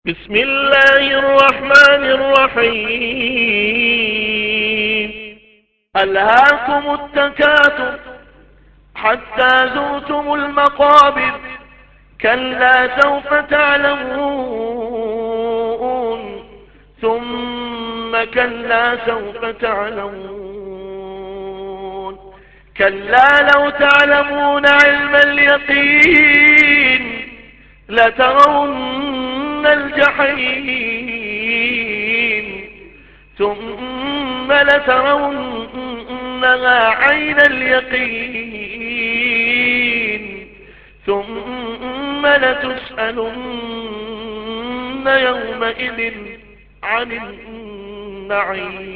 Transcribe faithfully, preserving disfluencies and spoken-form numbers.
بسم الله الرحمن الرحيم. ألهاكم التكاثر حتى زرتم المقابر، كلا سوف تعلمون ثم كلا سوف تعلمون. كلا لو تعلمون علم اليقين لترون الجحيم ثم لترونها عين اليقين ثم لتسألن يومئذ عن النعيم.